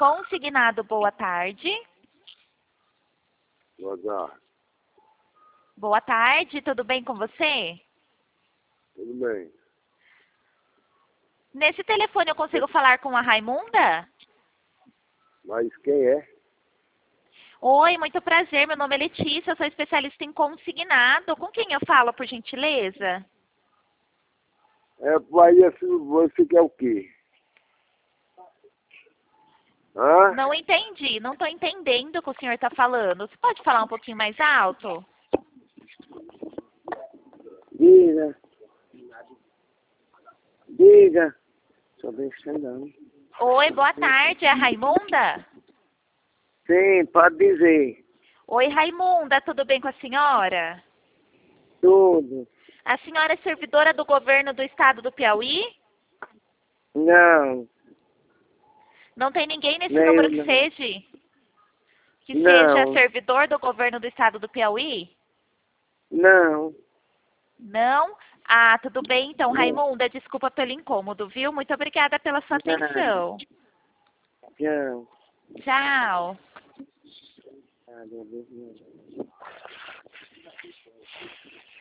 Consignado, boa tarde. Boa tarde. Boa tarde, tudo bem com você? Tudo bem. Nesse telefone eu consigo falar com a Raimunda? Mas quem é? Oi, muito prazer, meu nome é Letícia, eu sou especialista em consignado. Com quem eu falo, por gentileza? Aí você quer o quê? Hã? Não entendi, não estou entendendo o que o senhor está falando. Você pode falar um pouquinho mais alto? Diga. Diga. Só deixando. Oi, boa tarde, é a Raimunda? Sim, pode dizer. Oi, Raimunda, tudo bem com a senhora? Tudo. A senhora é servidora do governo do estado do Piauí? Não. Não tem ninguém nesse Nem número eu, que não. seja? Que seja Não. servidor do governo do estado do Piauí? Não. Não? Ah, tudo bem então, Não. Raimunda, desculpa pelo incômodo, viu? Muito obrigada pela sua atenção. Não. Tchau. Ah, meu Deus.